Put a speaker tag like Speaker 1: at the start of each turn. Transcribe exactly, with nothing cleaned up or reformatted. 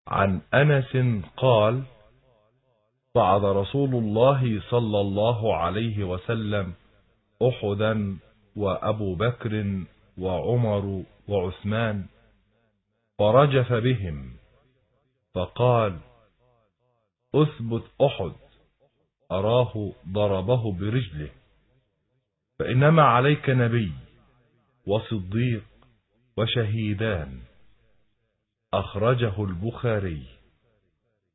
Speaker 1: عن أنس قال: صعد رسول الله صلى الله عليه وسلم أحدا وأبو بكر وعمر وعثمان، فرجف بهم فقال: أثبت أحد، أراه ضربه برجله، فإنما عليك نبي وصديق وشهيدان. أخرجه البخاري.